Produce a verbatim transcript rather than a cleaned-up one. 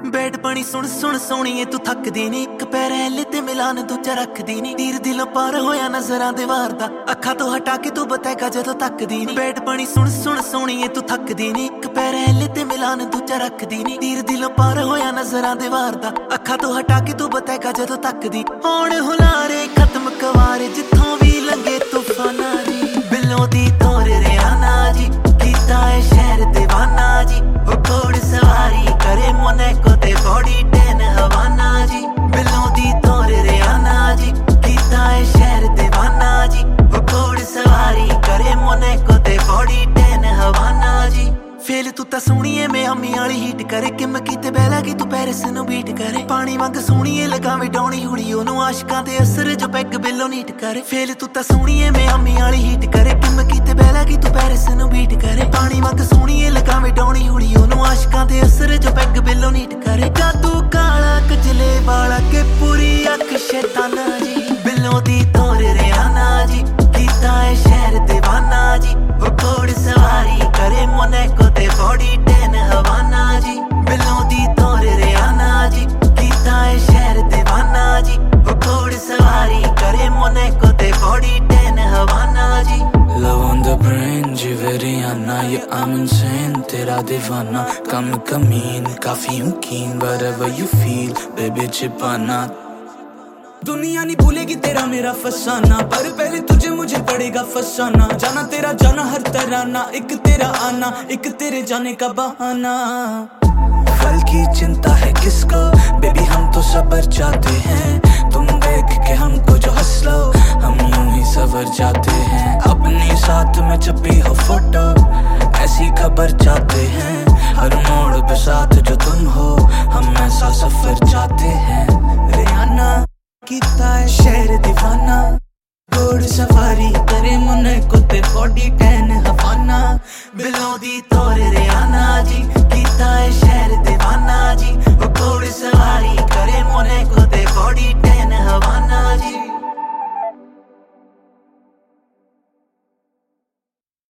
बैठ पानी सुन सुन सोनिए तू थकदी नी, एक पैर हिले ते मिलान दूजा रखदी नी। तीर दिलों पार होया नजरां दे वार दा, अखां तो हटा के तू बतैगा जदों तकदी नी। बैठ पानी सुन सुन सोनिए तू थकदी नी, एक पैर हिले ते मिलान दूजा रखदी नी। तीर दिलों पार होया नजरां दे वार दा, अखां तो हटा के तू बतैगा जदों तकदी। होण हुलारे खत्म कवारे जिथों भी लंघे तूफाना जी, बिलों दी तोर रियाना जी, कीता है शहर दीवाना जी। ओ घोड़ सवारी करे मोनैको ते बॉडी टेन हवाना जी, बिलों दी तोर रियाना जी, कीता है शहर दीवाना जी। ओ घोड़ सवारी करे मोनैको ते बॉडी टेन हवाना जी। फेल तू ता सुनिए मैं अम्मी वाली हीट करे, किम कीते बैला की तू पैरिस नू बीट करे। पानी वांग सुनिए लगावे डौनी हुड़ी ओनू, आशिकां दे असर जो पैग बिलो नीट करे। फेल तू ता सुनिए मैं अम्मी वाली हीट करे, किम कीते बैला की तू पैरिस नू बीट करे। पानी वांग सुनिए लगावे डौनी हुड़ी ओनू, आशिकां दे असर जो पैग बिलो नीट करे। जादू काला कजले वाला के पूरी अख शैताना जी, बिलों दी तोर रियाना जी, कीता है शहर दीवाना जी। ओ घोड़ सवारी करे मोनैको ते बॉडी टेन हवाना जी, बिलों दी तोर रियाना जी, कीता है शहर दीवाना जी। ओ घोड़ सवारी करे मोनैको ते बॉडी टेन हवाना जी। Love on the brain, जिवे रियाना, ये I'm insane, तेरा दीवाना। कम कमीन, काफी हूँ keen, whatever you feel, baby छिपाना। दुनिया नहीं भूलेगी तेरा मेरा फसाना, पर पहले तुझे मुझे पड़ेगा फसाना। जाना तेरा जाना हर तरह ना, एक तेरा आना, एक तेरे जाने का बहाना। कल की चिंता है किसको, बेबी हम तो सबर चाहते हैं। तुम देख के हमको जो हंस लो, हम यूं ही सवर जाते हैं। अपने साथ में छपी हो फोटो, ऐसी खबर चाहते हैं। हर मोड़ पे साथ जो तुम हो, हम ऐसा सफर चाहते हैं। रियाना कीता है शहर दीवाना, घोड़ सवारी करे मोनैको ते बॉडी टेन हवाना। बिलों दी तोर रियाना जी, कीता है शहर